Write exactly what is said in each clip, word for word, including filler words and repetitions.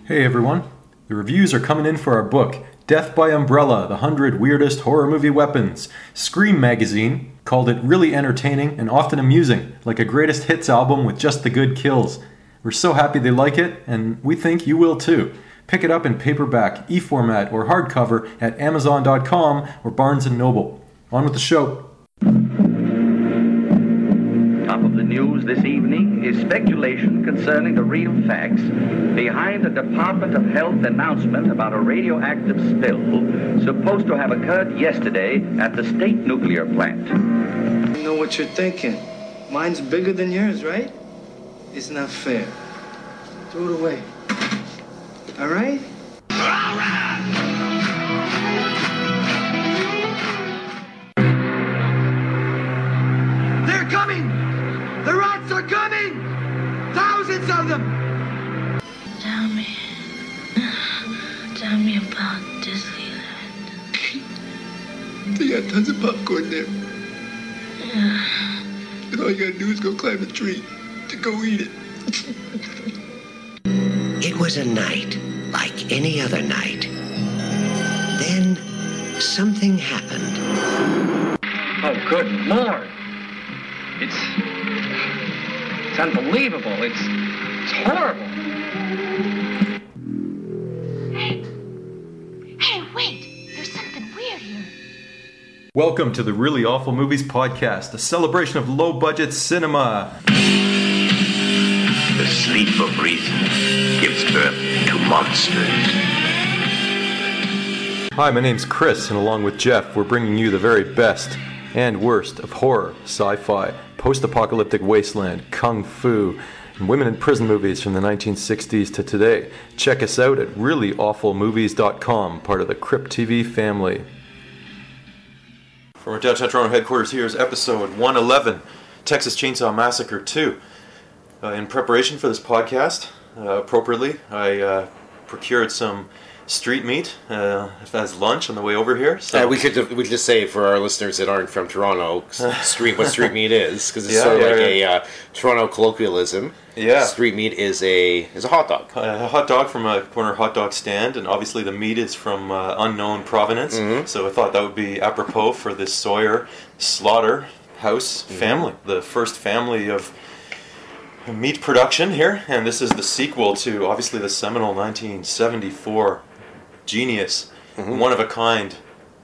Hey everyone, the reviews are coming in for our book, Death by Umbrella, the one hundred Weirdest Horror Movie Weapons. Scream magazine called it really entertaining and often amusing, like a greatest hits album with just the good kills. We're so happy they like it, and we think you will too. Pick it up in paperback, e-format, or hardcover at amazon dot com or Barnes and Noble. On with the show. Top of the news this evening is speculation concerning the real facts behind the Department of Health announcement about a radioactive spill supposed to have occurred yesterday at the state nuclear plant. I know what you're thinking. Mine's bigger than yours, right? It's not fair. Throw it away. All right? They're coming! The rats are coming! Thousands of them! Tell me. Tell me about Disneyland. They got tons of popcorn there. Yeah. And all you gotta do is go climb a tree to go eat it. It was a night like any other night. Then something happened. Oh, good Lord! It's... It's unbelievable. It's... It's horrible. Hey. Hey, wait! There's something weird here. Welcome to the Really Awful Movies Podcast, a celebration of low-budget cinema. The sleep of reason gives birth to monsters. Hi, my name's Chris, and along with Jeff, we're bringing you the very best and worst of horror, sci-fi, post-apocalyptic wasteland, kung fu, and women in prison movies from the nineteen sixties to today. Check us out at really awful movies dot com, part of the Crypt T V family. From our downtown Toronto headquarters, here's episode one eleven, Texas Chainsaw Massacre two. Uh, in preparation for this podcast, uh, appropriately, I uh, procured some street meat uh, as lunch on the way over here. So Uh, we could we could just say for our listeners that aren't from Toronto, street what street meat is, because it's Yeah, sort of yeah, like yeah. a uh, Toronto colloquialism. Yeah. Street meat is a is a hot dog. a hot dog from a corner hot dog stand, and obviously the meat is from uh, unknown provenance. Mm-hmm. So I thought that would be apropos for this Sawyer Slaughterhouse Mm-hmm. family, the first family of meat production here, and this is the sequel to obviously the seminal nineteen seventy-four genius, Mm-hmm. one of a kind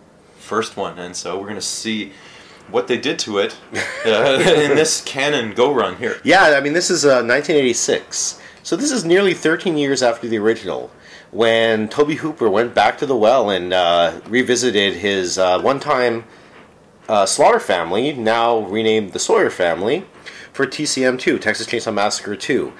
first one, and so we're going to see what they did to it uh, in this canon go run here. Yeah, I mean this is uh, nineteen eighty-six, so this is nearly thirteen years after the original, when Tobe Hooper went back to the well and uh, revisited his uh, one-time uh, Slaughter family, now renamed the Sawyer family, for T C M two, Texas Chainsaw Massacre two.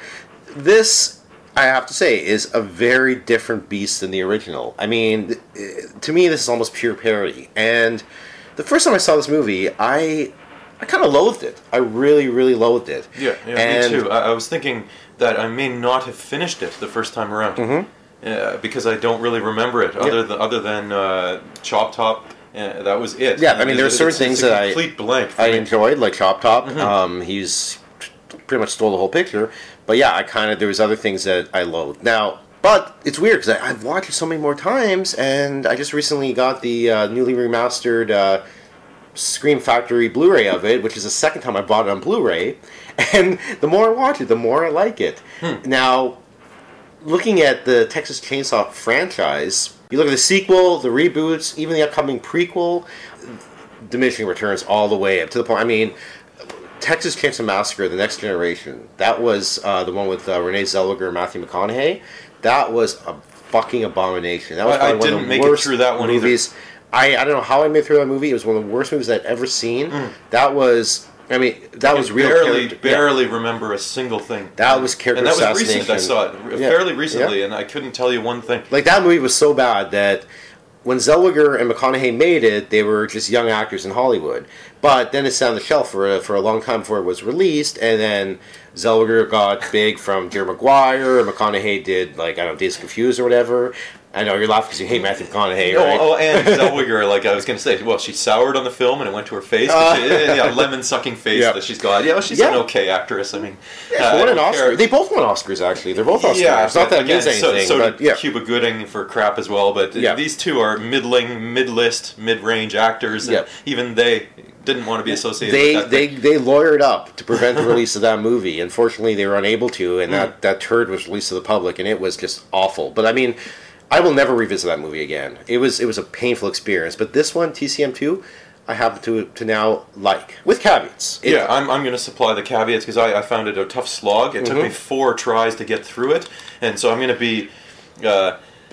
This, I have to say, is a very different beast than the original. I mean, to me, this is almost pure parody. And the first time I saw this movie, I I kind of loathed it. I really, really loathed it. Yeah, yeah, and, me too. I, I was thinking that I may not have finished it the first time around, Mm-hmm. uh, because I don't really remember it, other than other than uh, Chop Top. Uh, that was it. Yeah, I mean, there are certain it's, things it's a that I complete blank. for I me. enjoyed, like Chop Top. Mm-hmm. Um, he's pretty much stole the whole picture. But yeah, I kind of, there was other things that I loathed. Now, but it's weird because I've watched it so many more times, and I just recently got the uh, newly remastered uh, Scream Factory Blu-ray of it, which is the second time I bought it on Blu-ray. And the more I watch it, the more I like it. Hmm. Now, looking at the Texas Chainsaw franchise, you look at the sequel, the reboots, even the upcoming prequel, diminishing returns all the way up to the point. I mean, Texas Chainsaw Massacre: The Next Generation. That was uh, the one with uh, Renee Zellweger and Matthew McConaughey. That was a fucking abomination. That was I- I probably one didn't of the make it worst through that one either. movies. I I don't know how I made it through that movie. It was one of the worst movies I'd ever seen. That was. I mean, that was I real. barely, character- yeah. barely remember a single thing. That was character and that was assassination. recent. I saw it Yeah. fairly recently, Yeah. and I couldn't tell you one thing. Like, that movie was so bad that when Zellweger and McConaughey made it, they were just young actors in Hollywood. But then it sat on the shelf for a, for a long time before it was released, and then Zellweger got big from Jerry Maguire, and McConaughey did, like, I don't know, Days Confused or whatever. I know you're laughing because you hate Matthew McConaughey, Oh, right? oh, and Zellweger, like I was going to say, well, she soured on the film and it went to her face. Uh, she, yeah, lemon-sucking face yeah. that she's got. Yeah, well, she's Yeah. an okay actress. I mean, Yeah, uh, she won I an don't Oscar. care. They both won Oscars, actually. They're both Oscars. Yeah, It's not that again, means anything, so, so but did yeah. Cuba Gooding for crap as well. But Yeah. these two are middling, mid-list, mid-range actors, and Yeah. even they didn't want to be associated They with that they thing. they lawyered up to prevent the release of that movie. Unfortunately, they were unable to, and Hmm. that, that turd was released to the public, and it was just awful. But I mean, I will never revisit that movie again. It was it was a painful experience. But this one, T C M two, I happen to to now like, with caveats. It- Yeah, I'm, I'm going to supply the caveats because I, I found it a tough slog. It took Mhm. me four tries to get through it, and so I'm going to be uh,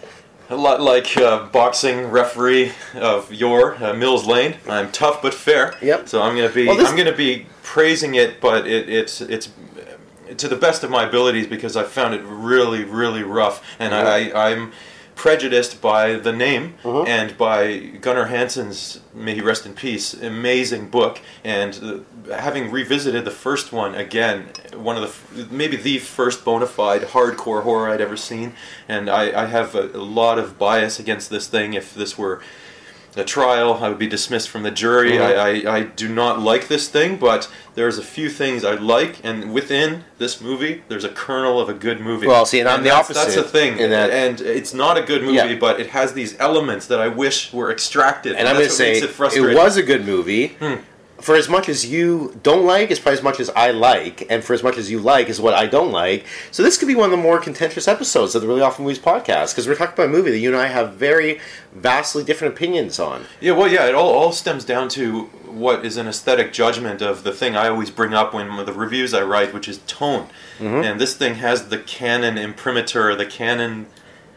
a lot like uh, boxing referee of yore, uh, Mills Lane. I'm tough but fair. Yep. So I'm going to be Well, this- I'm going to be praising it, but it, it's it's uh, to the best of my abilities because I found it really really rough, and I, I I'm prejudiced by the name Mhm. and by Gunnar Hansen's, may he rest in peace, amazing book. And uh, having revisited the first one again, one of the f- maybe the first bona fide hardcore horror I'd ever seen, and I, I have a, a lot of bias against this thing. If this were a trial, I would be dismissed from the jury. Mhm. I, I, I do not like this thing, but there's a few things I like, and within this movie, there's a kernel of a good movie. Well, see, and I'm the that's, opposite That's the thing, in that- and it's not a good movie, Yeah. but it has these elements that I wish were extracted. And I'm going to that's what say, makes it, it frustrating. was a good movie. Hmm. For as much as you don't like, is probably as much as I like, and for as much as you like is what I don't like. So this could be one of the more contentious episodes of the Really Awful Movies podcast, because we're talking about a movie that you and I have very vastly different opinions on. Yeah, well, yeah, it all, all stems down to what is an aesthetic judgment of the thing I always bring up when the reviews I write, which is tone. Mhm. And this thing has the Canon imprimatur, the Canon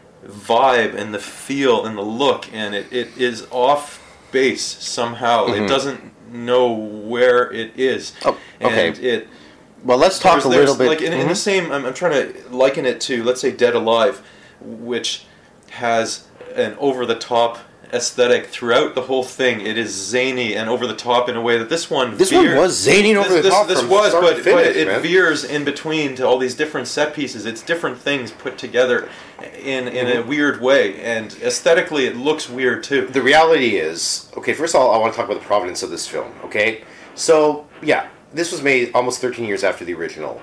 vibe, and the feel, and the look, and it, it is off base somehow. Mhm. It doesn't know where it is. Oh, okay. And it... Well, let's talk There's- a there's, little bit. Like in, in the Mhm. same, I'm, I'm trying to liken it to, let's say, Dead Alive, which has an over-the-top aesthetic throughout the whole thing. It is zany and over the top in a way that this one. This one veer- was zany and over this, the top This, this from was, start but, to finish, but it man. veers in between to all these different set pieces. It's different things put together in in a Mhm. weird way, and aesthetically, it looks weird too. The reality is, okay, first of all, I want to talk about the provenance of this film, okay? So, yeah, this was made almost thirteen years after the original.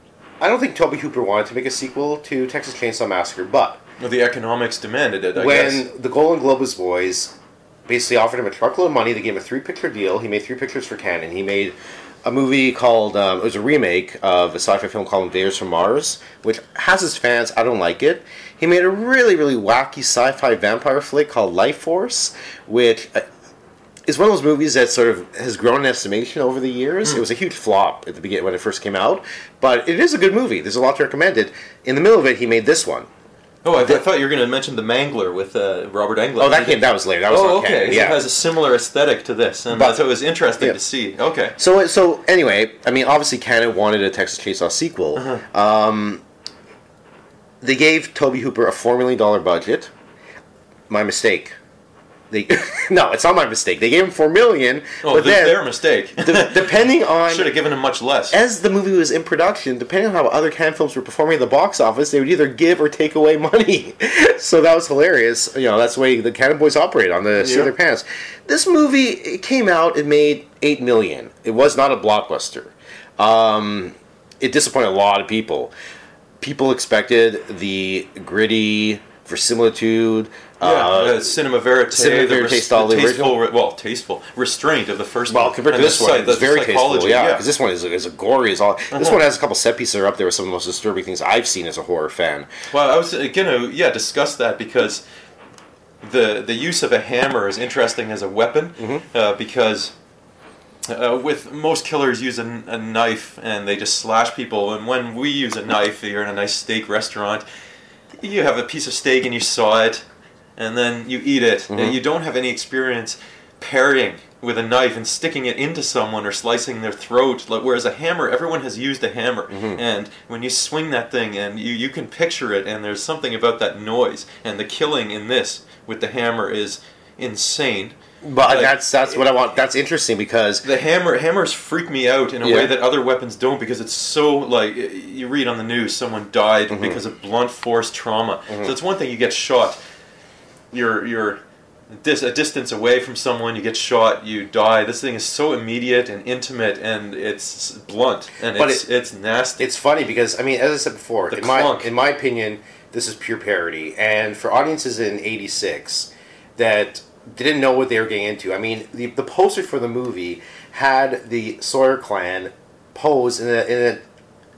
I don't think Tobe Hooper wanted to make a sequel to Texas Chainsaw Massacre, but Well, the economics demanded it, I when guess. the Golden Globus boys basically offered him a truckload of money, they gave him a three-picture deal. He made three pictures for Canon. He made a movie called, um, it was a remake of a sci-fi film called Invaders from Mars, which has its fans. I don't like it. He made a really, really wacky sci-fi vampire flick called Life Force, which uh, is one of those movies that sort of has grown in estimation over the years. Mm. It was a huge flop at the beginning when it first came out, but it is a good movie. There's a lot to recommend it. In the middle of it, he made this one. Oh, I, I thought you were going to mention The Mangler with uh, Robert Englund. Oh, that came. That was later. That was oh, not okay. Canon. So Yeah. it has a similar aesthetic to this, and But- so it was interesting yeah. to see. Okay. So, so anyway, I mean, obviously, Canon wanted a Texas Chainsaw sequel. Uh-huh. Um, they gave Tobe Hooper a four million dollar budget. My mistake. They no, it's not my mistake. They gave him four million. Oh, but th- then, their mistake. de- depending on Should have given him much less. as the movie was in production, depending on how other Cannon films were performing at the box office, they would either give or take away money. So that was hilarious. You know, that's the way the Cannon boys operate on the seat of their pants. This movie, it came out, it made eight million. It was not a blockbuster. Um, it disappointed a lot of people. People expected the gritty verisimilitude. Yeah, uh, uh, cinema verite, cinema the verite res- style, the tasteful, original. re- well, tasteful restraint of the first Well, one. compared to And this the one, psy- it's the very tasteful, psychology, yeah, because this one is, is a gory as all. This Uh-huh. one has a couple set pieces that are up there with some of the most disturbing things I've seen as a horror fan. Well, I was going to yeah discuss that because the the use of a hammer is interesting as a weapon Mm-hmm. uh, because uh, with most killers use a, a knife and they just slash people, and when we use a knife, you're in a nice steak restaurant, you have a piece of steak and you saw it, and then you eat it, Mm-hmm. and you don't have any experience parrying with a knife and sticking it into someone or slicing their throat. Like, whereas a hammer, everyone has used a hammer, Mm-hmm. and when you swing that thing, and you, you can picture it, and there's something about that noise, and the killing in this with the hammer is insane. But Like, that's that's what I want. That's interesting because the hammer hammers freak me out in a Yeah. way that other weapons don't, because it's so, like, you read on the news someone died Mm-hmm. because of blunt force trauma. So it's one thing you get shot you're you're dis- a distance away from someone, you get shot, you die. This thing is so immediate and intimate, and it's blunt, and But it's it- it's nasty. It's funny because, I mean, as I said before, The in my, clunk. in my opinion, this is pure parody. And for audiences in eighty-six that didn't know what they were getting into, I mean, the, the poster for the movie had the Sawyer clan pose in a, in a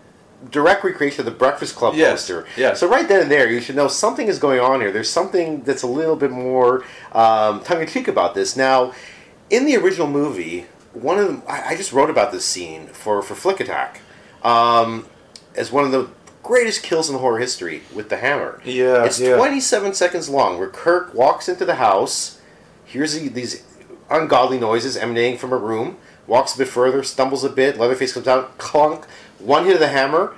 direct recreation of the Breakfast Club Yes, poster. yes. So right then and there, you should know something is going on here. There's something that's a little bit more um, tongue-in-cheek about this. Now, in the original movie, one of them, I, I just wrote about this scene for, for Flick Attack um, as one of the greatest kills in horror history with the hammer. Yeah, It's yeah. twenty-seven seconds long, where Kirk walks into the house, hears the, these ungodly noises emanating from a room, walks a bit further, stumbles a bit, Leatherface comes out, clunk, one hit of the hammer,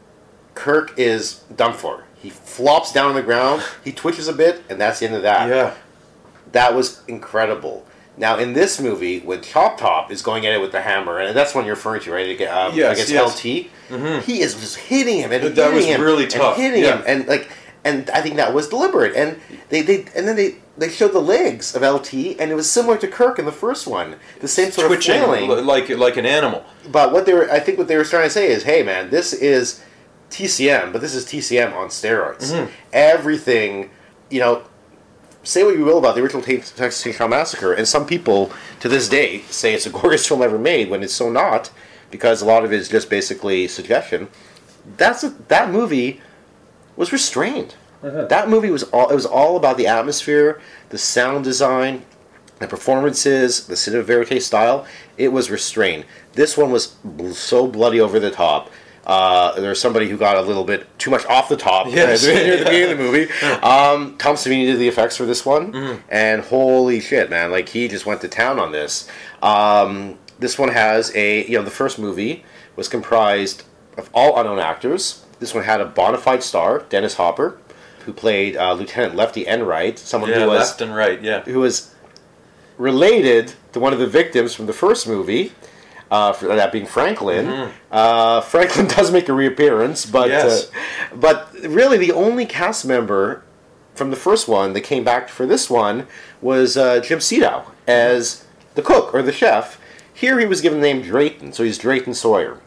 Kirk is done for. He flops down on the ground, he twitches a bit, and that's the end of that. Yeah. That was incredible. Now, in this movie, when Chop Top is going at it with the hammer, and that's what you're referring to, right? Against, um, Yes, against yes. L T, he is just hitting him and That hitting was him really and tough, hitting yeah. him, and like, and I think that was deliberate. And they, they and then they, they showed the legs of L T, and it was similar to Kirk in the first one, the same sort Twitching of flailing. li- like like an animal. But what they were, I think, what they were trying to say is, hey, man, this is T C M, but this is T C M on steroids. Mm-hmm. Everything, you know. Say what you will about the original Texas Chainsaw Massacre, and some people to this day say it's the greatest film ever made when it's so not, because a lot of it is just basically suggestion. That's a, that movie was restrained. That movie was all it was all about the atmosphere, the sound design, the performances, the cinema verite style. It was restrained. This one was bl- so bloody over the top. Uh, there was somebody who got a little bit too much off the top Yes. near the beginning of the movie. Um, Tom Savini did the effects for this one, and holy shit, man! Like he just went to town on this. Um, this one has a you know the first movie was comprised of all unknown actors. This one had a bona fide star, Dennis Hopper, who played uh, Lieutenant Lefty Enright, someone Yeah, who was left and right. Yeah. who was related to one of the victims from the first movie. Uh, for that being Franklin, uh, Franklin does make a reappearance, but Yes. uh, but really the only cast member from the first one that came back for this one was uh, Jim Sito as the cook or the chef. Here he was given the name Drayton, so he's Drayton Sawyer.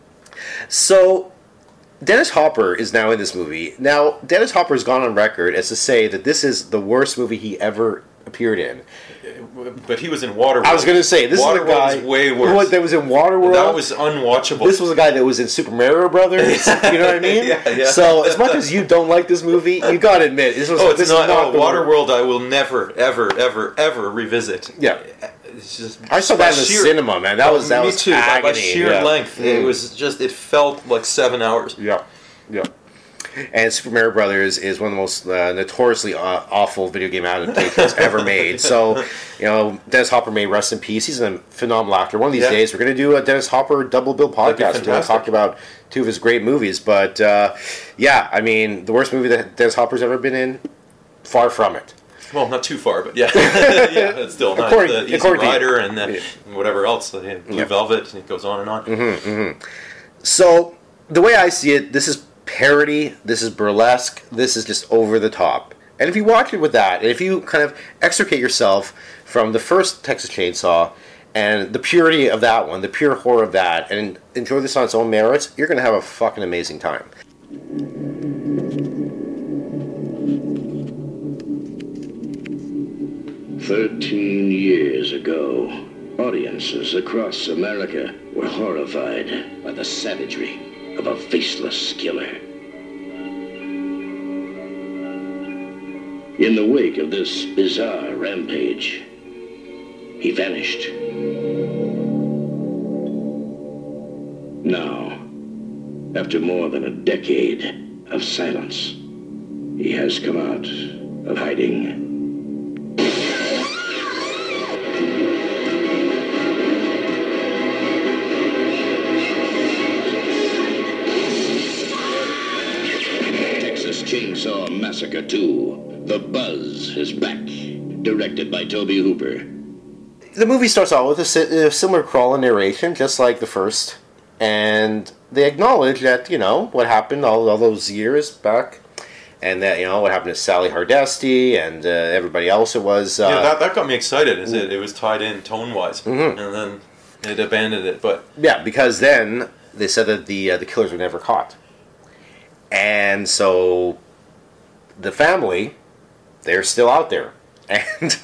So Dennis Hopper is now in this movie. Now Dennis Hopper's gone on record as to say that this is the worst movie he ever appeared in. But he was in Waterworld. I was going to say, this is the Waterworld guy was way who worse. was- that was in Waterworld. That was unwatchable. This was a guy that was in Super Mario Brothers. You know what I mean? Yeah, yeah. So as much as you don't like this movie, you got to admit this was. oh, it's this not. is not oh, the Waterworld. I will never, ever, ever, ever revisit. Yeah. It's just. I saw that in the sheer- cinema, man. That was that me was too. By- By agony, sheer yeah. length, it Mm. was just. It felt like seven hours. Yeah, yeah. And Super Mario Brothers is one of the most uh, notoriously uh, awful video game adaptations ever made. So, you know, Dennis Hopper may rest in peace. He's a phenomenal actor. One of these Yeah. days, we're going to do a Dennis Hopper double bill That'd be podcast. We're going to fantastic. talk about two of his great movies. But, uh, yeah, I mean, the worst movie that Dennis Hopper's ever been in, far from it. Well, not too far, but yeah, yeah, it's still not According- the Easy according to you. Rider and uh, Yeah. whatever else. Uh, Blue Yeah. Velvet. And it goes on and on. So, the way I see it, this is parody, this is burlesque, this is just over the top. And if you watch it with that, and if you kind of extricate yourself from the first Texas Chainsaw and the purity of that one, the pure horror of that, and enjoy this on its own merits, you're going to have a fucking amazing time. Thirteen years ago, audiences across America were horrified by the savagery of a faceless killer. In the wake of this bizarre rampage, he vanished. Now, after more than a decade of silence, he has come out of hiding. Texas Chainsaw Massacre two, The Buzz is back, directed by Toby Hooper. The movie starts out with a, si- a similar crawl and narration, just like the first. And they acknowledge that, you know, what happened all, all those years back. and that, you know, what happened to Sally Hardesty and uh, everybody else it was. Uh, yeah, that, that got me excited. Is it, it was tied in tone-wise, mm-hmm. and then it abandoned it. But yeah, because then they said that the uh, the killers were never caught, and so the family, they're still out there, and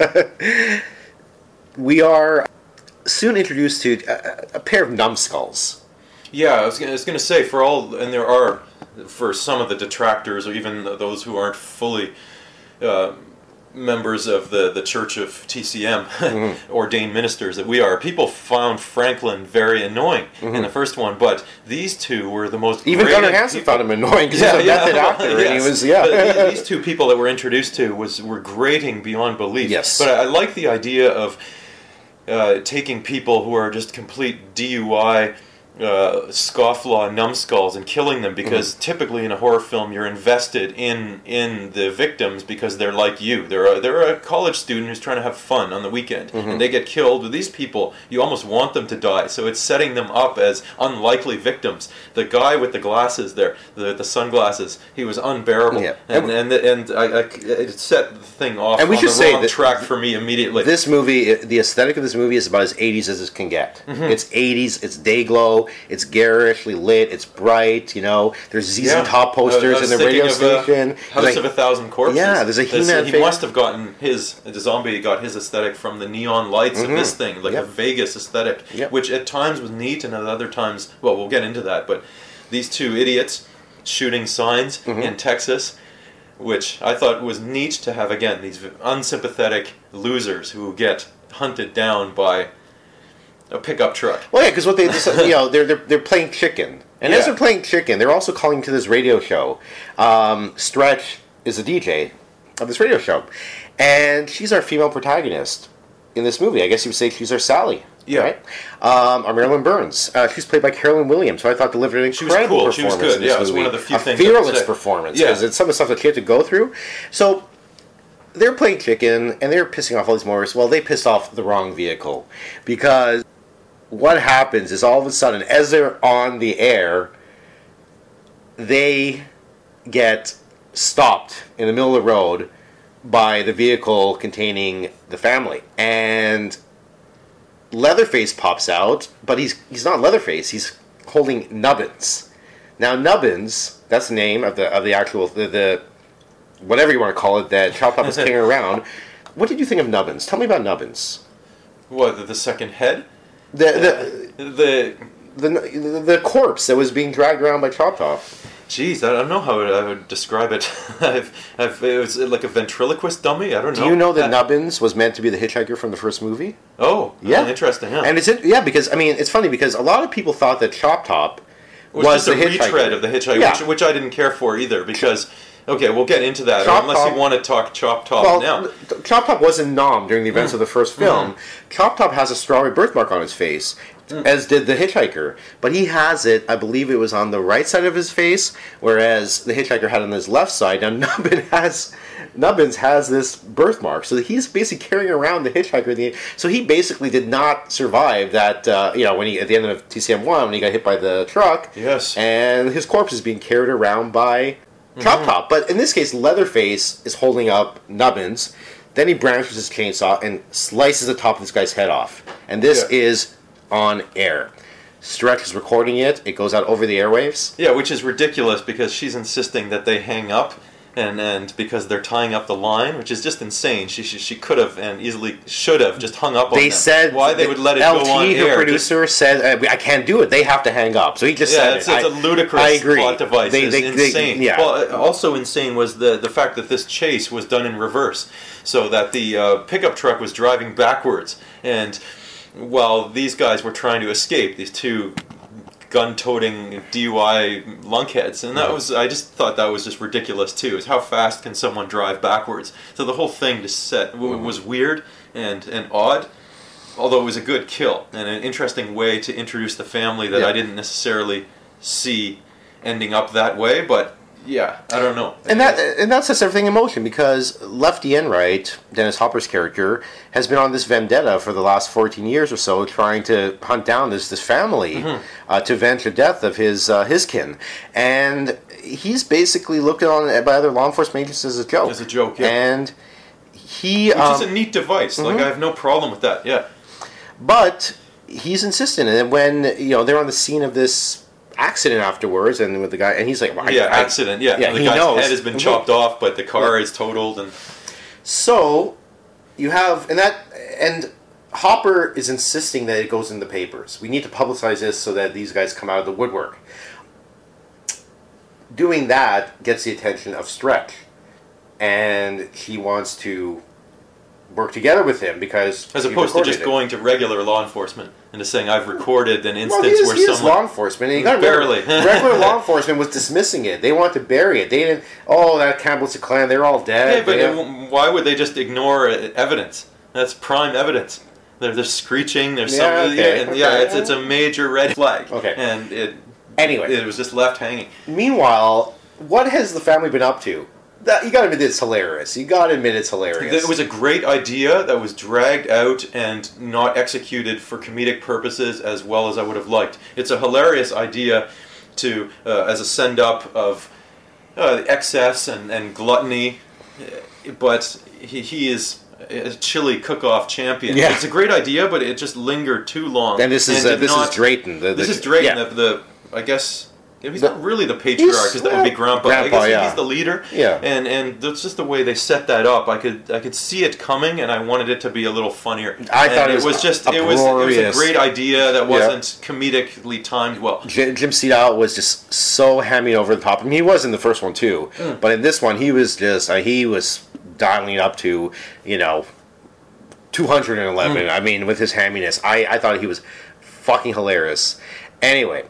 we are soon introduced to a, a pair of numbskulls. Yeah, I was gonna, I was gonna say, for all, and there are, for some of the detractors, or even those who aren't fully uh, members of the, the Church of T C M, mm-hmm. ordained ministers that we are, people found Franklin very annoying mm-hmm. in the first one, but these two were the most even grated Gunnar Hansen people. found him annoying because yeah, he's a yeah, method well, actor, yes. and he was, yeah. But these two people that we're introduced to was were grating beyond belief. Yes. But I, I like the idea of uh, taking people who are just complete D U I Uh, scofflaw numbskulls and killing them, because mm-hmm. typically in a horror film you're invested in in the victims because they're like you. They're a, they're a college student who's trying to have fun on the weekend, mm-hmm. and they get killed. With these people, you almost want them to die, so it's setting them up as unlikely victims. The guy with the glasses there, the the sunglasses, he was unbearable, yeah. and and and, and I, I, it set the thing off and we on should the say wrong that track for me immediately. This movie, the aesthetic of this movie is about as eighties as it can get. Mm-hmm. It's eighties, it's day glow, it's garishly lit, it's bright, you know, there's Z Z yeah. Top posters I was in the radio of, station. Uh, House like, of a Thousand Corpses. Yeah, there's a He-Man He figure. must have gotten his, the zombie got his aesthetic from the neon lights mm-hmm. of this thing, like yep. a Vegas aesthetic, yep. which at times was neat and at other times, well, we'll get into that, but these two idiots shooting signs mm-hmm. in Texas, which I thought was neat to have, again, these unsympathetic losers who get hunted down by a pickup truck. Well, yeah, because what they, you know, they're they're, they're playing chicken, and yeah. as they're playing chicken, they're also calling to this radio show. Um, Stretch is a D J of this radio show, and she's our female protagonist in this movie. I guess you would say she's our Sally. Yeah. Right? Um, our Marilyn Burns. Uh, she's played by Carolyn Williams, who I thought delivered an incredible she was cool. performance. She was good. In this yeah, it was movie. one of the few a things. fearless performance, because yeah. it's some of the stuff that she had to go through. So they're playing chicken, and they're pissing off all these motorists. Well, they pissed off the wrong vehicle, because what happens is all of a sudden, as they're on the air, they get stopped in the middle of the road by the vehicle containing the family, and Leatherface pops out, but he's he's not Leatherface. He's holding Nubbins. Now Nubbins, that's the name of the of the actual the, the whatever you want to call it that Chop Top is carrying around. What did you think of Nubbins? Tell me about Nubbins. What, the, the second head? The the, uh, the the the the corpse that was being dragged around by Chop Top. Jeez, I don't know how I would describe it. I've, I've, it was like a ventriloquist dummy. I don't know. Do you know that uh, Nubbins was meant to be the hitchhiker from the first movie? Oh, yeah, interesting. Yeah, and it's yeah because I mean it's funny because a lot of people thought that Chop Top was, was just the a hitchhiker. retread of the hitchhiker, yeah. which, which I didn't care for either because. Okay, we'll get into that. Chop unless Top, you want to talk Chop Top well, now. Chop Top was in Nom during the events mm. of the first film. Mm. Chop Top has a strawberry birthmark on his face, mm. as did the hitchhiker. But he has it, I believe it was on the right side of his face, whereas the hitchhiker had it on his left side. Now Nubbins has, Nubbins has this birthmark, so he's basically carrying around the hitchhiker. The, so he basically did not survive that, uh, you know, when he at the end of T C M one, when he got hit by the truck. Yes. And his corpse is being carried around by Chop mm-hmm. Top, but in this case, Leatherface is holding up Nubbins. Then he brandishes his chainsaw and slices the top of this guy's head off. And this yeah. is on air. Stretch is recording it. It goes out over the airwaves. Yeah, which is ridiculous because she's insisting that they hang up, and and because they're tying up the line, which is just insane. She she, she could have and easily should have just hung up on they them. said why they would let it L T, go on the air. producer, just, said, I can't do it. They have to hang up. So he just yeah, said it's, it. it's I, a ludicrous I agree. plot device. They, It's they, insane. They, yeah. Well, also insane was the, the fact that this chase was done in reverse. So that the uh, pickup truck was driving backwards. And while these guys were trying to escape, these two gun-toting D U I lunkheads, and that was, I just thought that was just ridiculous too, is how fast can someone drive backwards. So the whole thing just set, w- was weird and, and odd, although it was a good kill, and an interesting way to introduce the family that yeah. I didn't necessarily see ending up that way, but yeah, I don't know. And that and that sets everything in motion because Lefty Enright, Dennis Hopper's character, has been on this vendetta for the last fourteen years or so, trying to hunt down this this family mm-hmm. uh, to avenge the death of his uh, his kin. And he's basically looked on by other law enforcement agents as a joke. As a joke, yeah. And he... Which um, is a neat device. Mm-hmm. Like, I have no problem with that, yeah. But he's insistent. And when, you know, they're on the scene of this accident afterwards, and with the guy... And he's like... Well, yeah, I, accident, yeah. yeah the he guy's knows. head has been chopped off, but the car yeah. is totaled, and... So, you have... And that... And... Hopper is insisting that it goes in the papers. We need to publicize this so that these guys come out of the woodwork. Doing that gets the attention of Stretch. And he wants to work together with him because... As opposed to just it. going to regular law enforcement and just saying, I've recorded an instance well, he is, where he is someone... law enforcement. And you gotta barely. Remember, regular law enforcement was dismissing it. They wanted to bury it. They didn't... Oh, that Campbell's a clan. They're all dead. Yeah, but they it, have, why would they just ignore evidence? That's prime evidence. They're, they're screeching. There's yeah, some, okay, yeah, and, okay. yeah, it's it's a major red flag. Okay, and it anyway, it was just left hanging. Meanwhile, what has the family been up to? That, you got to admit it's hilarious. You got to admit it's hilarious. It was a great idea that was dragged out and not executed for comedic purposes as well as I would have liked. It's a hilarious idea to uh, as a send up of uh, excess and, and gluttony, but he he is. A chili cook-off champion. Yeah. It's a great idea, but it just lingered too long. And this is and uh, this not, is Drayton. The, the, this is Drayton. Yeah. The, the I guess he's the, not really the patriarch, because that would be Grandpa. Grandpa, I guess yeah. he's the leader. Yeah. And and that's just the way they set that up. I could I could see it coming, and I wanted it to be a little funnier. I and thought it it was, was just it was, it was a great idea that wasn't yeah. comedically timed well. Jim, Jim Seedal was just so hamming over the top. I mean, he was in the first one too, mm. but in this one, he was just uh, he was dialing up to, you know, two hundred eleven. Mm. I mean, with his hamminess, I, I thought he was fucking hilarious. Anyway,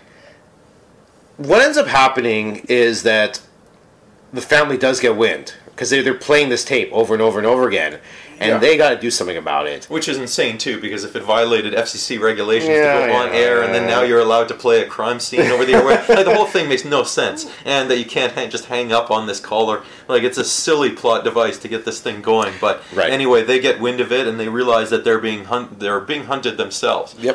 what ends up happening is that the family does get wind because they're, they're playing this tape over and over and over again, and yeah. they got to do something about it. Which is insane too, because if it violated F C C regulations yeah, to go on yeah, air, and then now you're allowed to play a crime scene over the airway, like the whole thing makes no sense, and that you can't hang, just hang up on this caller. Like, it's a silly plot device to get this thing going. But right. anyway, they get wind of it, and they realize that they're being hunt- they're being hunted themselves. Yep.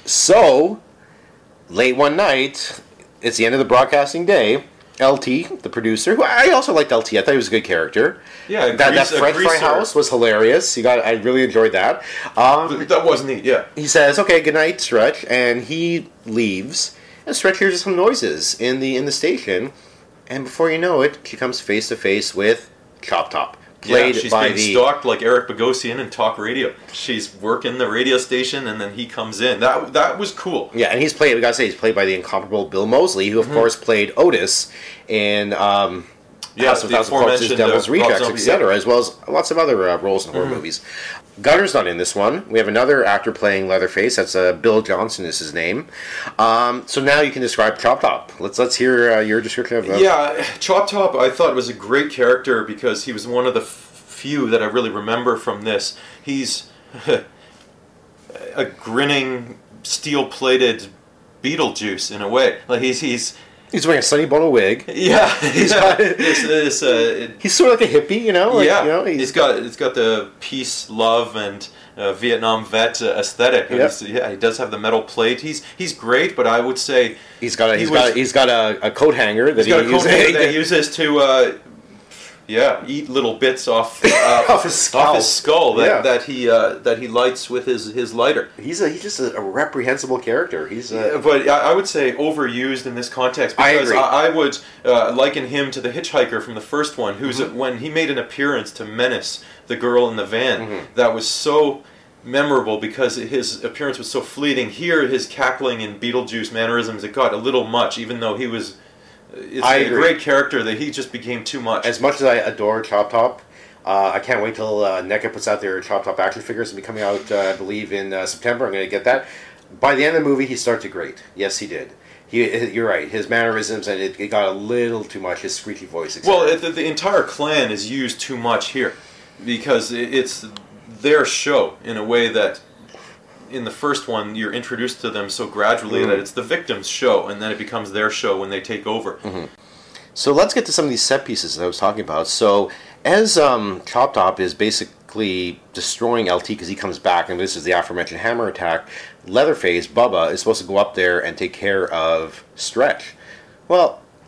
So late one night, it's the end of the broadcasting day. L T, the producer, who I also liked L T. I thought he was a good character. Yeah, that, grease, that French fry house was hilarious. You got, I really enjoyed that. Um, that was neat. Yeah. He says, "Okay, good night, Stretch," and he leaves. And Stretch hears some noises in the in the station, and before you know it, she comes face to face with Chop Top. Played yeah, she's by being the stalked like Eric Bogosian in talk radio. She's working the radio station, and then he comes in. That that was cool. Yeah, and he's played. We gotta say, he's played by the incomparable Bill Moseley, who of mm-hmm. course played Otis in um, yeah, House of Thousand Corpses, Devil's uh, Rejects, et cetera, yeah. as well as lots of other uh, roles in horror mm-hmm. movies. Gunner's not in this one. We have another actor playing Leatherface. That's uh, Bill Johnson is his name. Um, so now you can describe Chop Top. Let's let's hear uh, your description of. Uh, yeah, Chop Top. I thought was a great character because he was one of the f- few that I really remember from this. He's a grinning, steel-plated Beetlejuice in a way. Like he's he's. He's wearing a Sonny Bono wig. Yeah, he's got this. this uh, he's sort of like a hippie, you know. Like, yeah, you know, he's, he's got it's got the peace, love, and uh, Vietnam vet uh, aesthetic. Yep. Yeah, he does have the metal plate. He's he's great, but I would say he's got a, he's he was, got a, he's got a, a coat hanger that he's he got a coat uses, hanger that he uses to. Uh, Yeah, eat little bits off uh, off his skull, off his skull that, yeah. that he uh, that he lights with his, his lighter. He's a he's just a, a reprehensible character. He's a, yeah, but I, I would say overused in this context because I, agree. I, I would uh, liken him to the hitchhiker from the first one, who's mm-hmm. a, when he made an appearance to menace the girl in the van. Mm-hmm. That was so memorable because his appearance was so fleeting. Here, his cackling and Beetlejuice mannerisms, it got a little much, even though he was. It's I a agree. great character that he just became too much. As much as I adore Chop Top, uh, I can't wait till uh, NECA puts out their Chop Top action figures. It'll be coming out, uh, I believe, in uh, September. I'm going to get that. By the end of the movie, he started to grate. Yes, he did. He, you're right. His mannerisms, and it, it got a little too much. His screechy voice. et cetera. Well, the, the entire clan is used too much here because it's their show in a way that. In the first one, you're introduced to them so gradually mm-hmm. that it's the victim's show, and then it becomes their show when they take over. Mm-hmm. So let's get to some of these set pieces that I was talking about. So as um, Chop Top is basically destroying L T because he comes back, and this is the aforementioned hammer attack, Leatherface, Bubba, is supposed to go up there and take care of Stretch. Well,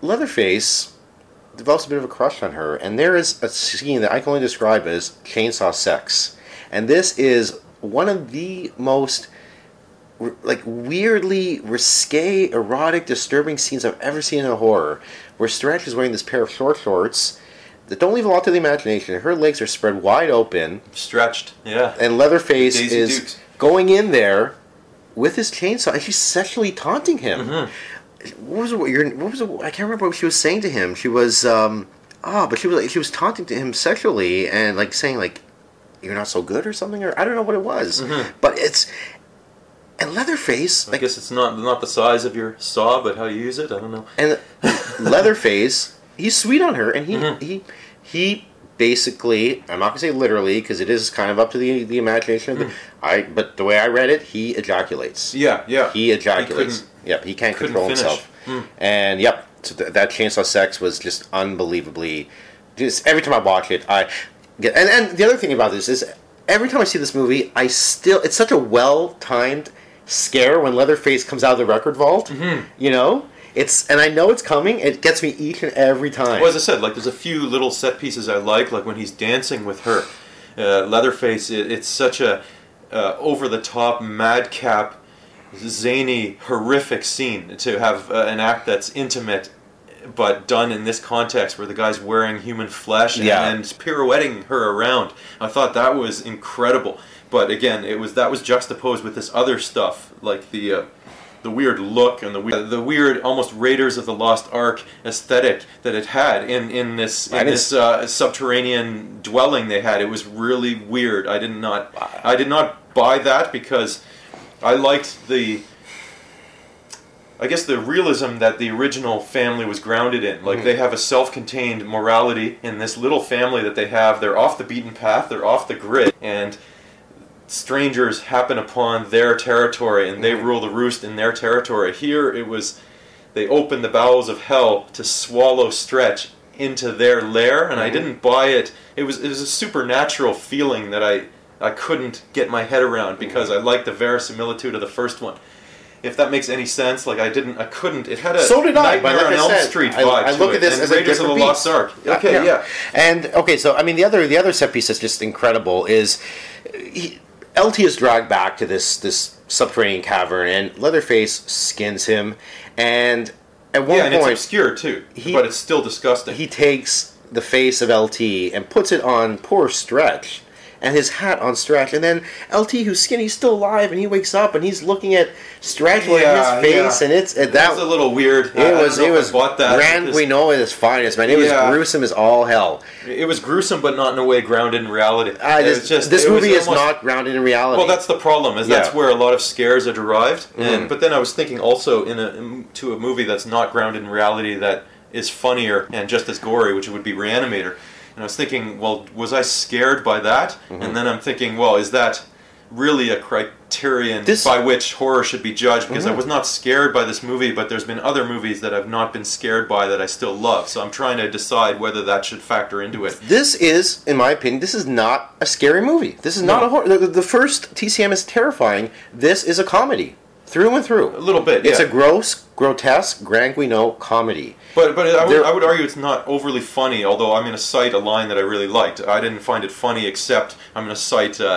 Leatherface develops a bit of a crush on her, and there is a scene that I can only describe as chainsaw sex. And this is one of the most like weirdly risque, erotic, disturbing scenes I've ever seen in a horror, where Stretch is wearing this pair of short shorts that don't leave a lot to the imagination. Her legs are spread wide open, stretched, yeah. And Leatherface Daisy is Dukes. going in there with his chainsaw, and she's sexually taunting him. Mm-hmm. What was it, your, what was it, I can't remember what she was saying to him. She was um ah, oh, but she was like, she was taunting to him sexually and like saying like, "You're not so good" or something, or I don't know what it was. Mm-hmm. But it's and Leatherface. I like, guess it's not not the size of your saw, but how you use it. I don't know. And Leatherface, he's sweet on her, and he Mm-hmm. he he basically, I'm not gonna say literally because it is kind of up to the the imagination of the, Mm. I. But the way I read it, he ejaculates. Yeah, yeah. He ejaculates. He yep, he can't couldn't control finish. himself. Mm. And yep, so th- that chainsaw sex was just unbelievably. Just every time I watch it, I get. And and the other thing about this is, every time I see this movie, I still it's such a well timed scare when Leatherface comes out of the record vault. Mm-hmm. You know, it's and I know it's coming. It gets me each and every time. Well, as I said, like there's a few little set pieces I like, like when he's dancing with her. Uh, Leatherface, it, it's such a uh, over the top, madcap, zany, horrific scene to have uh, an act that's intimate, but done in this context where the guy's wearing human flesh and, Yeah. and pirouetting her around. I thought that was incredible. But again, it was that was juxtaposed with this other stuff, like the uh, the weird look and the weird, the weird almost Raiders of the Lost Ark aesthetic that it had in in this in That this is- uh, subterranean dwelling they had. It was really weird. I did not I did not buy that because I liked the. I guess the realism that the original family was grounded in. Like, Mhm. they have a self-contained morality in this little family that they have. They're off the beaten path, they're off the grid, and strangers happen upon their territory, and they rule the roost in their territory. Here, it was, they opened the bowels of hell to swallow Stretch into their lair, and I Mhm. didn't buy it. It was, it was a supernatural feeling that I, I couldn't get my head around, because I liked the verisimilitude of the first one. If that makes any sense, like I didn't, I couldn't. It had a So did I, but Nightmare like on I Elm said, Street I- vibe I to look it, at this and as a Raiders of the different Lost beast. Ark. Yeah, Okay, yeah. yeah. And okay, so I mean the other the other set piece that's just incredible is he, L T is dragged back to this this subterranean cavern, and Leatherface skins him, and at one Yeah, and it's point obscure too, he- but it's still disgusting. he takes the face of L T and puts it on poor Stretch, and his hat on Stretch, and then L T, who's skinny, he's still alive, and he wakes up and he's looking at Stretch wearing Yeah, his face, yeah. and it's and That that was a little weird. I- I It don't was know it if I was bought that Grand because- Guignol at its finest, man. It was Yeah. gruesome as all hell. It was gruesome, but not in a way grounded in reality. Uh, It this was just- this it was movie is almost- not grounded in reality. Well, that's the problem. Is that's Yeah. where a lot of scares are derived. Mhm. And but then I was thinking also in a in- to a movie that's not grounded in reality that is funnier and just as gory, which would be Reanimator. And I was thinking, well, was I scared by that? Mhm. And then I'm thinking, well, is that really a criterion This- by which horror should be judged? Because I Mhm. was not scared by this movie, but there's been other movies that I've not been scared by that I still love. So I'm trying to decide whether that should factor into it. This is, in my opinion, this is not a scary movie. This is not No. a horror. The, the first T C M is terrifying. This is a comedy, through and through. A little bit, It's yeah. a gross, grotesque Grand Guignol comedy. But but I would, There- I would argue it's not overly funny, although I'm going to cite a line that I really liked. I didn't find it funny, except I'm going to cite, uh,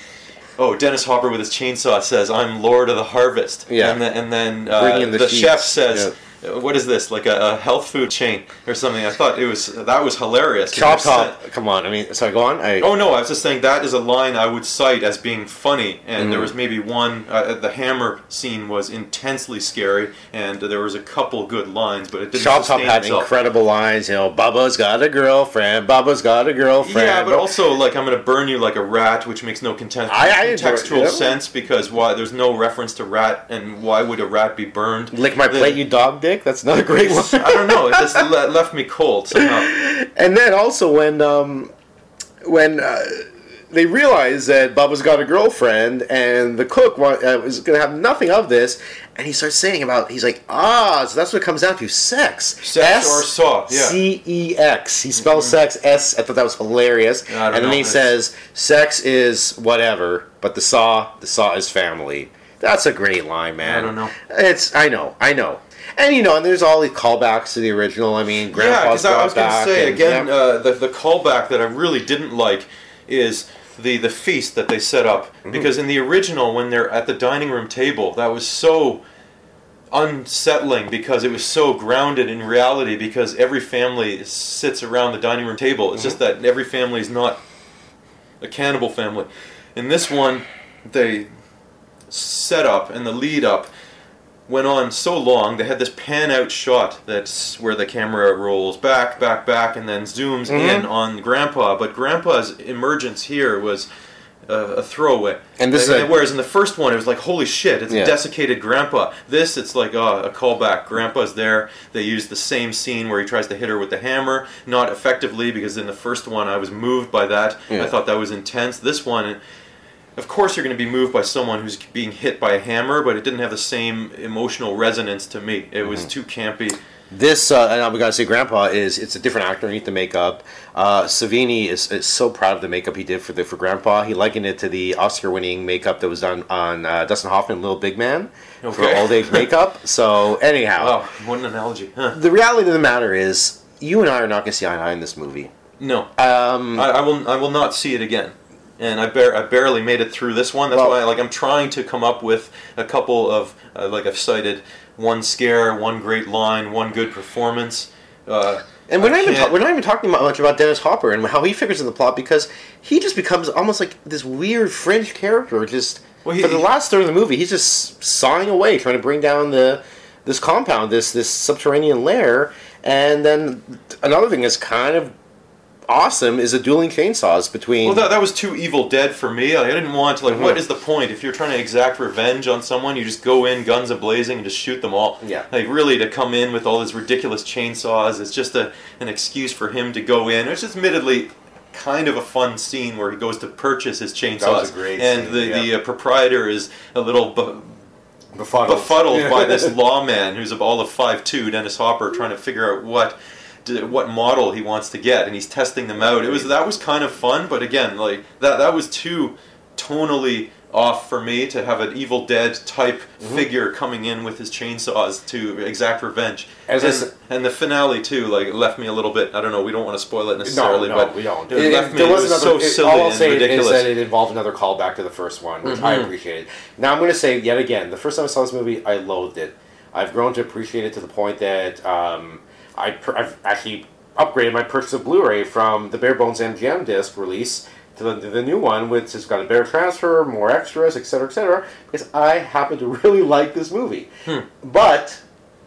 oh, Dennis Hopper with his chainsaw says, "I'm Lord of the Harvest." Yeah. And then, and then uh, Bringing in the the sheets. chef says, what is this, like a, a health food chain or something? I thought it was, that was hilarious. 'cause Chop they're Top. Come on. I mean, sorry, go on. I, Oh no, I was just saying that is a line I would cite as being funny, and Mhm. there was maybe one. Uh, the hammer scene was intensely scary, and there was a couple good lines, but it didn't Chop Top sustain had itself. incredible lines. You know, Bubba's got a girlfriend. Bubba's got a girlfriend. Yeah, but also like I'm gonna burn you like a rat, which makes no content- I- I enjoy- contextual yeah. sense because why? There's no reference to rat, and why would a rat be burned? Lick my The- plate, you dog dick. That's not a great one. I don't know. It just le- left me cold somehow. And then also when um, when uh, they realize that Bubba's got a girlfriend and the cook wa- uh, is going to have nothing of this, and he starts saying about he's like, ah, so that's what it comes down to, sex. Sex or saw, yeah. C E X. He spells sex S. I thought that was hilarious. I don't and then know. he It's- says, sex is whatever, but the saw, the saw is family. That's a great line, man. I don't know. It's I know, I know. And you know, and there's all these callbacks to the original. I mean, Grandpa's yeah, got I was going to say and, again, yeah. uh, the the callback that I really didn't like is the the feast that they set up, mm-hmm. because in the original, when they're at the dining room table, that was so unsettling because it was so grounded in reality. Because every family sits around the dining room table. It's mm-hmm. just that every family is not a cannibal family. In this one, they set up and the lead up went on so long. They had this pan out shot that's where the camera rolls back, back, back, and then zooms mm-hmm. in on Grandpa. But Grandpa's emergence here was uh, a throwaway. And this and, is a, whereas in the first one, it was like, holy shit, it's yeah. a desiccated Grandpa. This, it's like oh, a callback. Grandpa's there. They used the same scene where he tries to hit her with the hammer, not effectively, because in the first one I was moved by that. Yeah. I thought that was intense. This one, of course, you're going to be moved by someone who's being hit by a hammer, but it didn't have the same emotional resonance to me. It was mm-hmm. too campy. This, uh, and I'm going to say Grandpa, is it's a different actor underneath the makeup. Uh, Savini is, is so proud of the makeup he did for the for Grandpa. He likened it to the Oscar-winning makeup that was done on uh, Dustin Hoffman, Little Big Man, okay. for old-age makeup. So, anyhow. Wow, what an analogy. Huh. The reality of the matter is, you and I are not going to see eye to eye in this movie. No. Um, I, I will I will not see it again. And I, bar- I barely made it through this one. That's well, why like I'm trying to come up with a couple of, uh, like I've cited, one scare, one great line, one good performance. Uh, and we're not, even ta- we're not even talking much about Dennis Hopper and how he figures in the plot, because he just becomes almost like this weird fringe character. Just well, he, for the last third of the movie, he's just sawing away, trying to bring down the this compound, this this subterranean lair. And then another thing is kind of awesome is the dueling chainsaws between. Well, that, that was too Evil Dead for me. Like, I didn't want to, like, mm-hmm. what is the point? If you're trying to exact revenge on someone, you just go in guns a-blazing and just shoot them all. Yeah. Like, really, to come in with all these ridiculous chainsaws, it's just a an excuse for him to go in. It's just admittedly kind of a fun scene where he goes to purchase his chainsaws. That was a great and scene, the, yeah. the uh, proprietor is a little... Bu- befuddled, befuddled by this lawman who's of all of five two, Dennis Hopper, trying to figure out what... what model he wants to get, and he's testing them out. It was that was kind of fun, but again, like that that was too tonally off for me to have an Evil Dead type mm-hmm. figure coming in with his chainsaws to exact revenge. As and, s- and the finale too, like left me a little bit. I don't know. We don't want to spoil it necessarily, no, no, but we don't. It, it left me. There it was, was another, so it, silly all I'll and say ridiculous. Is that it involved another callback to the first one, which mm-hmm. I appreciated. Now I'm going to say yet again, the first time I saw this movie, I loathed it. I've grown to appreciate it to the point that um, I per- I've actually. upgraded my purchase of Blu-ray from the Bare Bones M G M disc release to the, to the new one, which has got a better transfer, more extras, et cetera, et cetera, because I happen to really like this movie. Hmm. But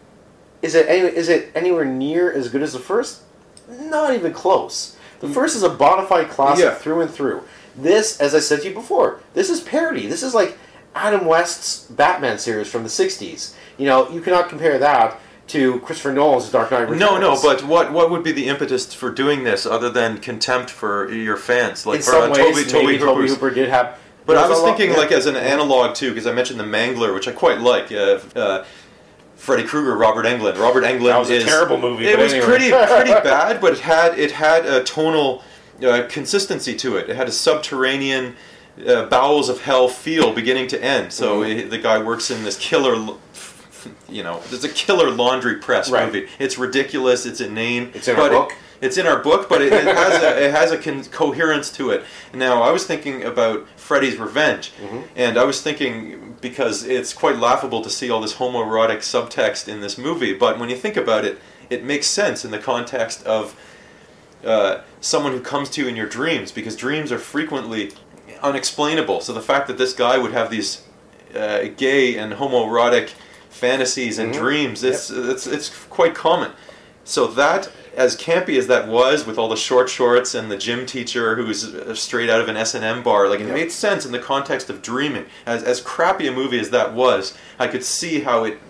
is it any, is it anywhere near as good as the first? Not even close. The first is a bona fide classic yeah. through and through. This, as I said to you before, this is parody. This is like Adam West's Batman series from the sixties. You know, you cannot compare that to Christopher Nolan's Dark Knight Returns. No, no, but what what would be the impetus for doing this other than contempt for your fans? Like in for, some uh, ways, Toby, Toby, maybe Toby Hooper's. Hooper did have... But I was lot, thinking, yeah. like, as an analog, too, because I mentioned The Mangler, which I quite like. Uh, uh, Freddy Krueger, Robert Englund. Robert Englund That was is... a terrible movie, It but was anyway. pretty pretty bad, but it had, it had a tonal uh, consistency to it. It had a subterranean... Uh, bowels of hell feel beginning to end. So mm-hmm. it, the guy works in this killer... You know, it's a killer laundry press right. movie. It's ridiculous. It's inane. It's in but our book. It, it's in our book, but it, it has a it has a con- coherence to it. Now, I was thinking about Freddy's Revenge, mm-hmm. and I was thinking because it's quite laughable to see all this homoerotic subtext in this movie. But when you think about it, it makes sense in the context of uh, someone who comes to you in your dreams, because dreams are frequently unexplainable. So the fact that this guy would have these uh, gay and homoerotic fantasies and mm-hmm. dreams, it's, yep. it's it's quite common. So that, as campy as that was, with all the short shorts and the gym teacher who's straight out of an S and M bar, like it yep. made sense in the context of dreaming. As as crappy a movie as that was, I could see how it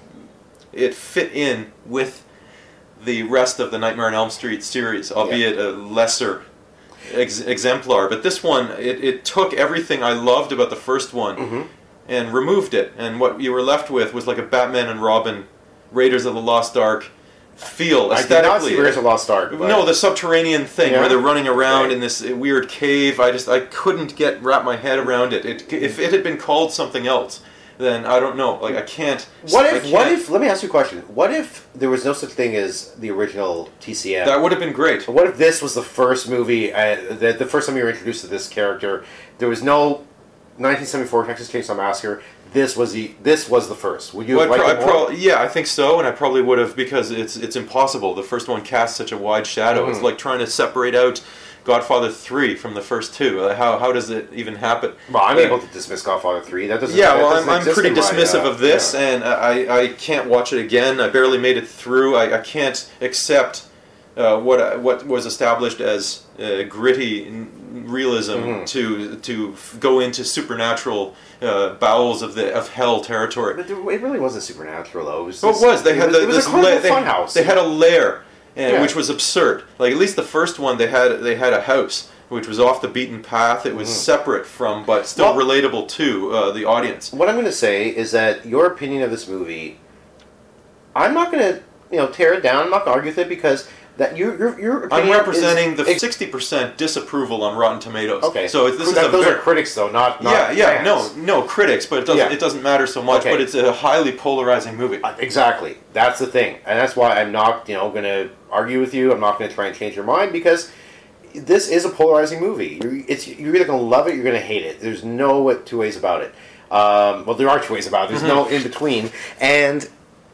it fit in with the rest of the Nightmare on Elm Street series, albeit yep. a lesser ex- exemplar. But this one, it, it took everything I loved about the first one mm-hmm. and removed it, and what you were left with was like a Batman and Robin, Raiders of the Lost Ark feel aesthetically. I did not see Raiders of the Lost Ark. But... No, the subterranean thing yeah. where they're running around right. in this weird cave. I just I couldn't get wrap my head around it. It if it had been called something else, then I don't know. Like I can't. What I if? can't, What if? Let me ask you a question. What if there was no such thing as the original T C M? That would have been great. What if this was the first movie? Uh, the, the first time you were introduced to this character, there was no nineteen seventy-four Texas Chainsaw Massacre. This was the this was the first. Would you Well, have I liked pro- it I more? pro- yeah, I think so, and I probably would have because it's it's impossible. The first one casts such a wide shadow. Mm-hmm. It's like trying to separate out Godfather three from the first two. Uh, How how does it even happen? Well, I'm Uh, able to dismiss Godfather three. That doesn't. Yeah, that well, doesn't I'm, I'm exist pretty in my, dismissive uh, of this, yeah. and I, I can't watch it again. I barely made it through. I, I can't accept uh, what I- what was established as uh, gritty n- realism Mm-hmm. to to f- go into supernatural uh, bowels of the of hell territory. But it really wasn't supernatural, though. It was. Well, this- it was. They had was, the, it was this a carnival la- they, funhouse. they had a lair, and, Yeah. which was absurd. Like at least the first one, they had they had a house which was off the beaten path. It was separate from, but still Mm-hmm. Well- relatable to uh, the audience. What I'm going to say is that your opinion of this movie, I'm not going to, you know, tear it down. I'm not going to argue with it because that your your your I'm opinion representing is, the ex- sixty percent disapproval on Rotten Tomatoes. Okay, so this is that, a those very, are critics though, not, not yeah, yeah, fans. no, no critics, but it doesn't Yeah. it doesn't matter so much. Okay. But it's a highly polarizing movie. Exactly. That's the thing. And that's why I'm not, you know, going to argue with you. I'm not going to try and change your mind because this is a polarizing movie. You're, it's, you're either going to love it or you're going to hate it. There's no two ways about it. Um, well, there are two ways about it. There's no in between. And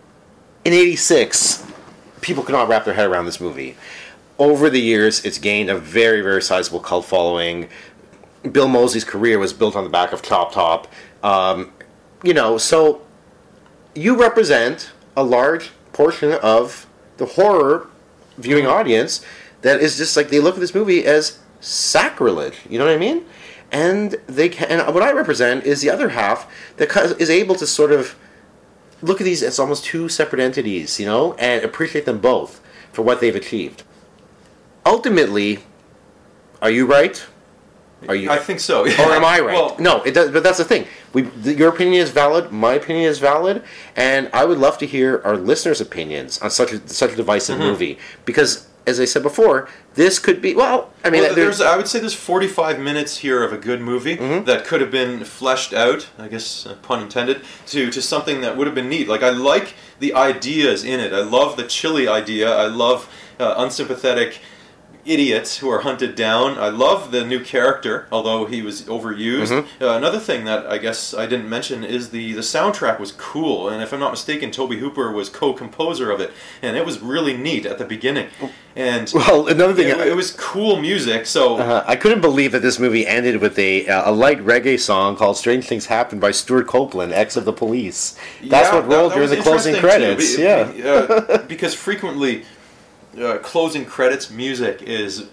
in eighty-six, people could not wrap their head around this movie. Over the years, it's gained a very, very sizable cult following. Bill Moseley's career was built on the back of Chop Top. Um, you know, so you represent a large portion of the horror viewing audience that is just like they look at this movie as sacrilege. You know what I mean? And they can. And what I represent is the other half that ca- is able to sort of look at these as almost two separate entities, you know, and appreciate them both for what they've achieved. Ultimately, are you right? Are you? I think so. Or am I right? Well, no, it does, but that's the thing. We, the, your opinion is valid. My opinion is valid, and I would love to hear our listeners' opinions on such a such a divisive Mm-hmm. movie. Because, as I said before, this could be. Well, I mean, Well, there's, there's, I would say there's forty-five minutes here of a good movie Mm-hmm. that could have been fleshed out, I guess, uh, pun intended, to, to something that would have been neat. Like, I like the ideas in it. I love the chili idea. I love uh, unsympathetic idiots who are hunted down. I love the new character, although he was overused. Mm-hmm. Uh, another thing that I guess I didn't mention is the, the soundtrack was cool, and if I'm not mistaken, Tobe Hooper was co-composer of it, and it was really neat at the beginning. And well, another thing. it, it was cool music, so... Uh, I couldn't believe that this movie ended with a uh, a light reggae song called "Strange Things Happen" by Stuart Copeland, ex of the Police. That's Yeah, what rolled that- that during the was closing interesting, credits. too, yeah, be- uh, because frequently uh, closing credits music is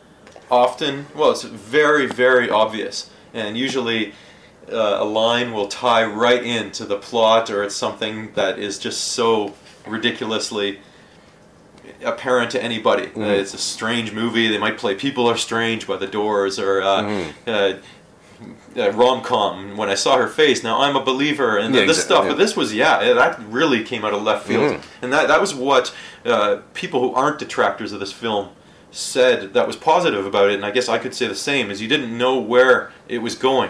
often, well, it's very, very obvious, and usually uh, a line will tie right into the plot, or it's something that is just so ridiculously apparent to anybody. Mm-hmm. Uh, it's a strange movie. They might play "People Are Strange" by The Doors, or uh, Mm-hmm. uh, uh, rom-com. When I saw her face, now I'm a believer, and Yeah, this exa- stuff. yeah. But this was, yeah, that really came out of left field, Mm-hmm. and that that was what uh, people who aren't detractors of this film said that was positive about it. And I guess I could say the same: is you didn't know where it was going.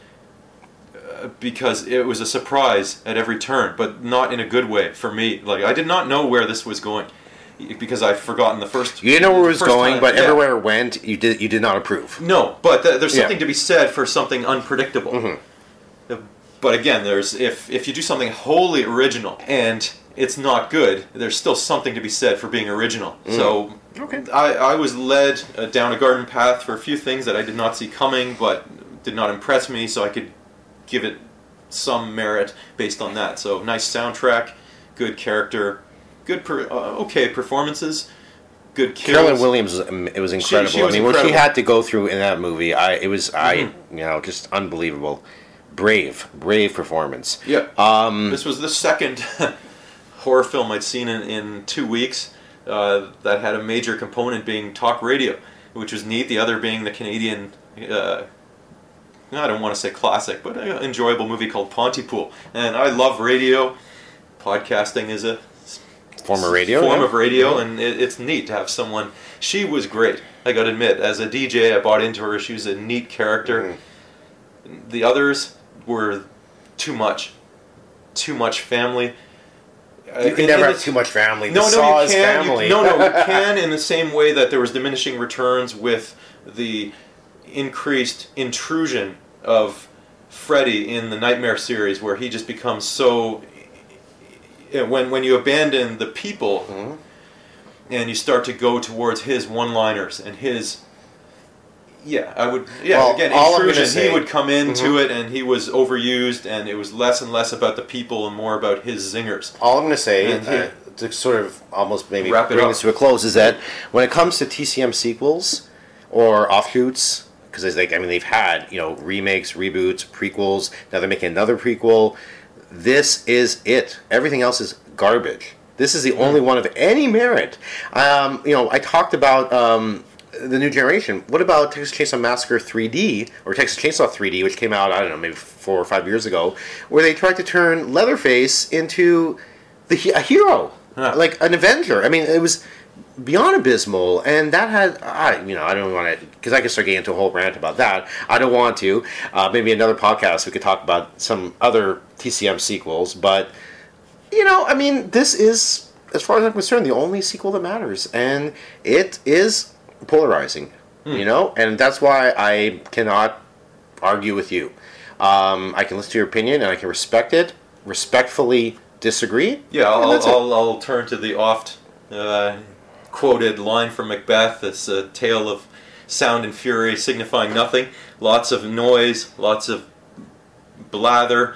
Uh, Because it was a surprise at every turn, but not in a good way for me. Like I did not know where this was going, because I've forgotten the first. you didn't know where it was first going, time- but yeah. everywhere it went, you did you did not approve. No, but th- there's Yeah. something to be said for something unpredictable. Uh, But again, there's if if you do something wholly original and it's not good, there's still something to be said for being original. So Okay. I, I was led uh, down a garden path for a few things that I did not see coming, but did not impress me, so I could give it some merit based on that. So nice soundtrack, good character, good per, uh, okay performances, good kills. Carolyn Williams, was, um, it was incredible. she was I mean, what she incredible. had to go through in that movie, I it was I Mm-hmm. you know just unbelievable, brave, brave performance. Yeah. Um, this was the second horror film I'd seen in, in two weeks uh, that had a major component being talk radio, which was neat. The other being the Canadian, uh, I don't want to say classic, but an enjoyable movie called Pontypool. And I love radio. Podcasting is a former radio form yeah. of radio, and it, it's neat to have someone. She was great, I gotta admit. As a D J, I bought into her. She was a neat character. Mm-hmm. The others were too much. too much family. You can in, never in have the, too much family. No, The no, Saw you is can. family. You, no, no, you can in the same way that there was diminishing returns with the increased intrusion of Freddy in the Nightmare series, where he just becomes so. When when you abandon the people, mm-hmm. and you start to go towards his one-liners and his. Yeah, I would. Yeah, well, again, intrusion. Say, he would come into mm-hmm. it, and he was overused, and it was less and less about the people and more about his zingers. All I'm going to say, uh, to sort of almost maybe bring this to a close, is that when it comes to T C M sequels or offshoots, because it's like I mean they've had you know remakes, reboots, prequels. Now they're making another prequel. This is it. Everything else is garbage. This is the mm. only one of any merit. Um, you know, I talked about. Um, The new generation. What about Texas Chainsaw Massacre three D or Texas Chainsaw three D, which came out I don't know maybe four or five years ago, where they tried to turn Leatherface into the a hero, yeah. like an Avenger. I mean, it was beyond abysmal, and that had I you know I don't want to because I could start getting into a whole rant about that. I don't want to. Uh, maybe another podcast we could talk about some other T C M sequels, but you know I mean this is as far as I'm concerned the only sequel that matters, and it is. Polarizing, mm. you know, and that's why I cannot argue with you. Um, I can listen to your opinion and I can respect it, respectfully disagree. Yeah, I'll, I'll, I'll turn to the oft uh, quoted line from Macbeth, this uh, tale of sound and fury signifying nothing, lots of noise, lots of blather,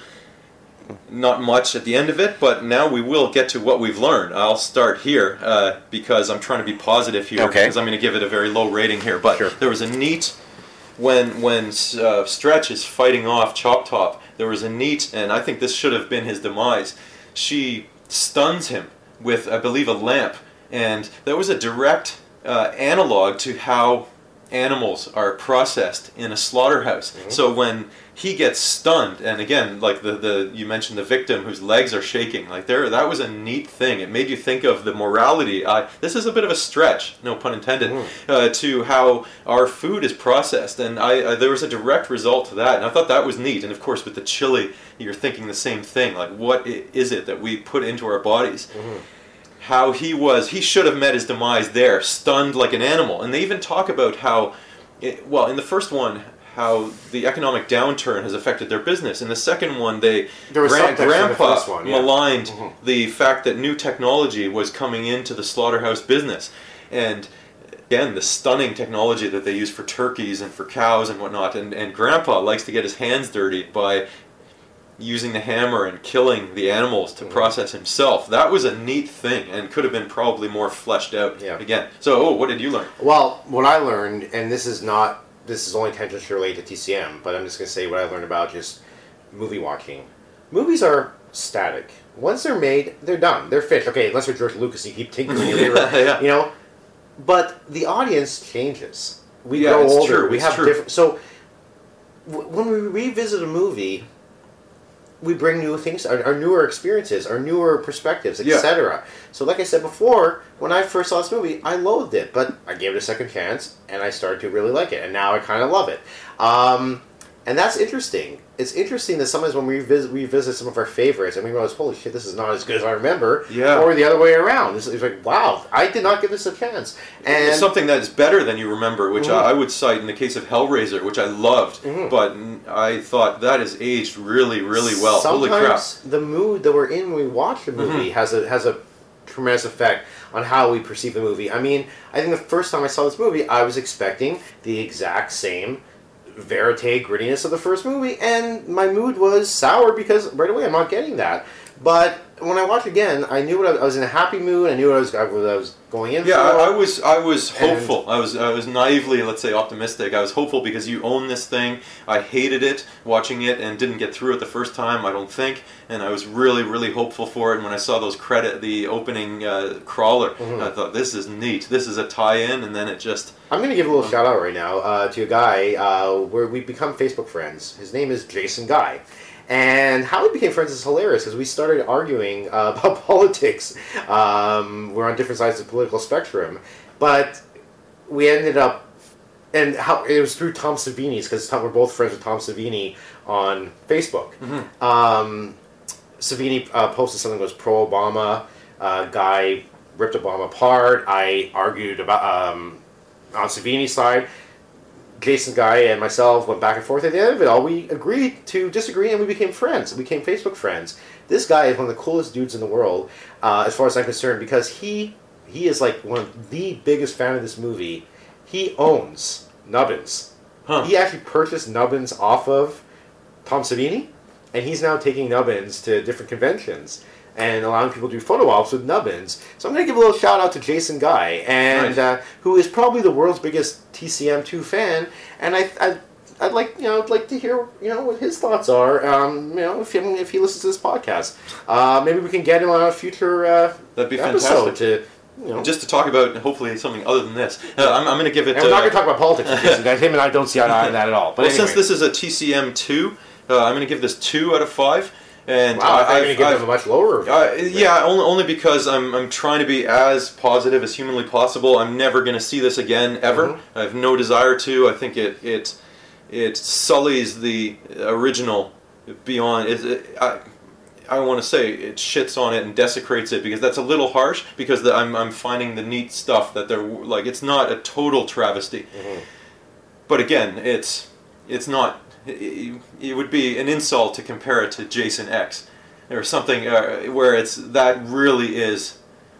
not much at the end of it, but now we will get to what we've learned. I'll start here uh, because I'm trying to be positive here, okay. because I'm going to give it a very low rating here. But sure. There was a neat, when when uh, Stretch is fighting off Chop Top, there was a neat, and I think this should have been his demise, she stuns him with, I believe, a lamp, and that was a direct uh, analog to how animals are processed in a slaughterhouse. Mm-hmm. So when he gets stunned, and again, like the, the you mentioned the victim whose legs are shaking, like there that was a neat thing. It made you think of the morality. I, this is a bit of a stretch, no pun intended, mm-hmm. uh, to how our food is processed, and I, I there was a direct result to that, and I thought that was neat. And of course, with the chili, you're thinking the same thing. Like, what is it that we put into our bodies? Mm-hmm. How he was, he should have met his demise there, stunned like an animal. And they even talk about how, it, well, in the first one, how the economic downturn has affected their business. In the second one, they Gran- Grandpa the one, yeah. maligned mm-hmm. the fact that new technology was coming into the slaughterhouse business. And again, the stunning technology that they use for turkeys and for cows and whatnot. And, and Grandpa likes to get his hands dirty by using the hammer and killing the animals to mm-hmm. process himself. That was a neat thing and could have been probably more fleshed out yeah. again. So, oh, what did you learn? Well, what I learned, and this is not, this is only tangentially related to T C M, but I'm just going to say what I learned about just movie watching. Movies are static. Once they're made, they're done. They're finished. Okay, unless you're George Lucas, you keep tinkering it, yeah. you know. But the audience changes. We yeah, grow it's older. True. We it's have true. different. So w- when we revisit a movie, we bring new things, our, our newer experiences, our newer perspectives, et cetera. Yeah. So like I said before, when I first saw this movie, I loathed it, but I gave it a second chance, and I started to really like it, and now I kind of love it. Um, and that's interesting. It's interesting that sometimes when we revisit, revisit some of our favorites, and we realize, holy shit, this is not as good as I remember, yeah. or the other way around. It's, it's like, wow, I did not give this a chance. And it's something that is better than you remember, which mm-hmm. I, I would cite in the case of Hellraiser, which I loved, mm-hmm. but I thought that is aged really, really well. Sometimes holy crap. The mood that we're in when we watch a movie mm-hmm. has a has a tremendous effect on how we perceive the movie. I mean, I think the first time I saw this movie, I was expecting the exact same verite grittiness of the first movie, and my mood was sour because right away I'm not getting that. But when I watched again, I knew what I, I was in a happy mood. I knew what I was, what I was going in yeah, for. Yeah, I, I was I was hopeful. And I was I was naively, let's say, optimistic. I was hopeful because you own this thing. I hated it watching it and didn't get through it the first time, I don't think. And I was really really hopeful for it. And when I saw those credit, the opening uh, crawler, mm-hmm. I thought this is neat. This is a tie-in, and then it just. I'm going to give a little shout out right now uh, to a guy uh, where we've become Facebook friends. His name is Jason Guy. And how we became friends is hilarious because we started arguing uh, about politics. Um, we're on different sides of the political spectrum, but we ended up, and how it was through Tom Savini's because we're both friends with Tom Savini on Facebook. Mm-hmm. Um, Savini uh, posted something that was pro-Obama. Uh, guy ripped Obama apart. I argued about um, on Savini's side. Jason Guy and myself went back and forth. At the end of it all, we agreed to disagree, and we became friends. We became Facebook friends. This guy is one of the coolest dudes in the world, uh, as far as I'm concerned, because he he is like one of the biggest fan of this movie. He owns Nubbins. Huh. He actually purchased Nubbins off of Tom Savini, and he's now taking Nubbins to different conventions and allowing people to do photo ops with Nubbins. So I'm going to give a little shout out to Jason Guy, and Nice. uh, who is probably the world's biggest T C M two fan. And I, I, I'd like you know I'd like to hear you know what his thoughts are. Um, you know if he, if he listens to this podcast, uh, maybe we can get him on a future uh, That'd be episode fantastic. to. You know, Just to talk about hopefully something other than this. Uh, I'm, I'm going to give it. and we're not uh, going to talk about politics. Jason. Him and I don't see eye to eye on that at all. But well, anyway. since this is a T C M two, uh, I'm going to give this two out of five. And wow, I thought you were I've- going to give I've- him a much lower. Uh, yeah, only, only because I'm, I'm trying to be as positive as humanly possible. I'm never going to see this again, ever. Mm-hmm. I have no desire to. I think it it it sullies the original beyond. It, it, I, I want to say it shits on it and desecrates it, because that's a little harsh, because the, I'm, I'm finding the neat stuff that they're, like, it's not a total travesty. Mm-hmm. But again, it's it's not. It, it would be an insult to compare it to Jason X or something uh, where it's that really is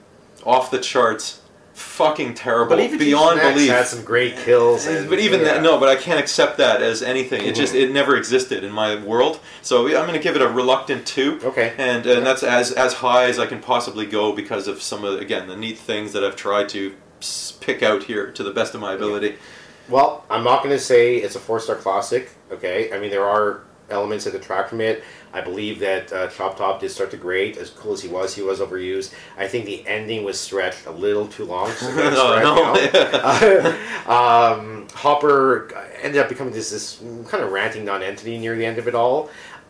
off the charts, fucking terrible, But even beyond Jason X belief. had some great kills. And, But even yeah. that, no, but I can't accept that as anything. It just, it never existed in my world. So yeah, I'm going to give it a reluctant two. Okay. And, and that's as as high as I can possibly go, because of some of, again, the neat things that I've tried to s- pick out here to the best of my ability. Well, I'm not going to say it's a four-star classic, okay? I mean, there are elements that detract from it. I believe that uh, Chop Top did start to grate. As cool as he was, he was overused. I think the ending was stretched a little too long. So No, stretched, no. you know? uh, um, Hopper ended up becoming this, this kind of ranting non-entity near the end of it all.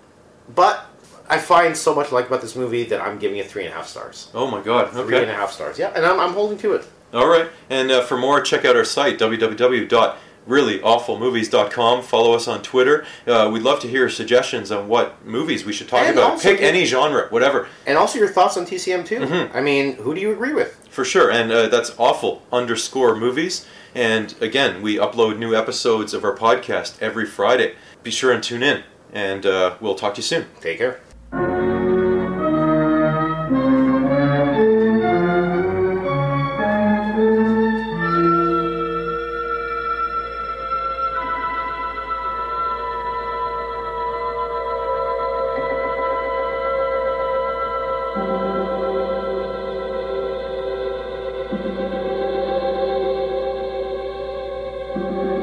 But I find so much like about this movie that I'm giving it three and a half stars. Oh my god, okay. Three and a half stars, yeah. And I'm, I'm holding to it. All right, and uh, for more, check out our site, w w w dot really awful movies dot com. Follow us on Twitter. Uh, we'd love to hear suggestions on what movies we should talk And about. also Pick get- any genre, whatever. And also your thoughts on T C M too. Mhm. I mean, who do you agree with? For sure, and uh, that's awful underscore movies. And again, we upload new episodes of our podcast every Friday. Be sure and tune in, and uh, we'll talk to you soon. Take care. Thank you.